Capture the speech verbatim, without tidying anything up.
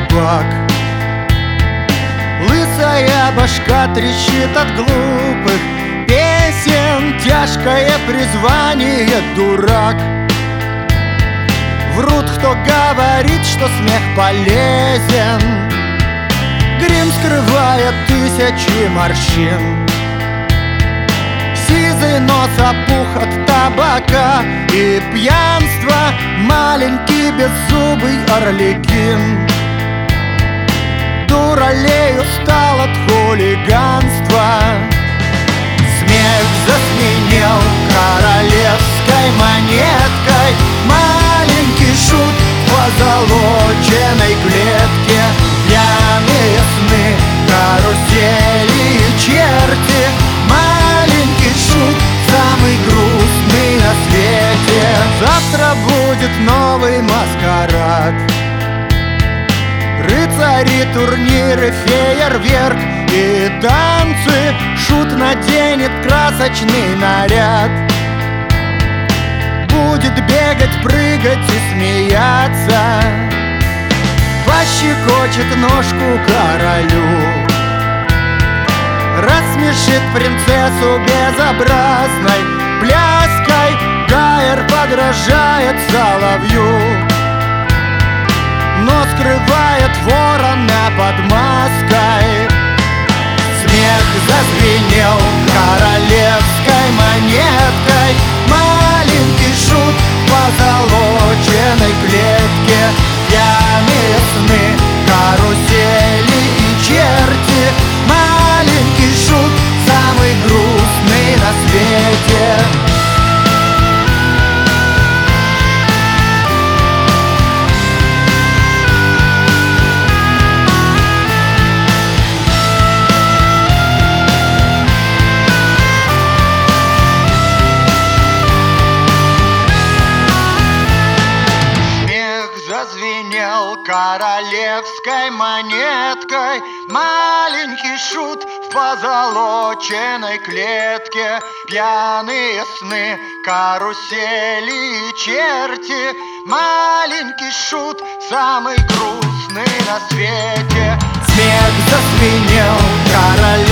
табак. Лысая башка трещит от глупых песен, тяжкое призвание дурак. Врут, кто говорит, что смех полезен. Грим скрывает тысячи морщин. Сизый нос опух от табака и пьянства, маленький беззубый орликин. Дуралей устал от хулиганства. Смех засменел королевской монеткой. Маленький шут в позолоченной клетке. Пьяные сны, карусели и черти. Маленький шут, самый грустный на свете. Завтра будет новый маскарад. Рыцари, турниры, фейерверк и танцы. Шут наденет красочный наряд. Будет бегать, прыгать и смеяться. Пощекочет ножку королю. Рассмешит принцессу безобразной пляской. Гайер подражает соловью, но скрывает ворона под маской. Смех зазвенел королевской монеткой. Маленький шут в позолоченной клетке. Пьяные сны, карусели и черти. Маленький шут, самый грустный на свете. Зазвенел королевской монеткой. Маленький шут в позолоченной клетке. Пьяные сны, карусели и черти. Маленький шут, самый грустный на свете. Смех зазвенел королевской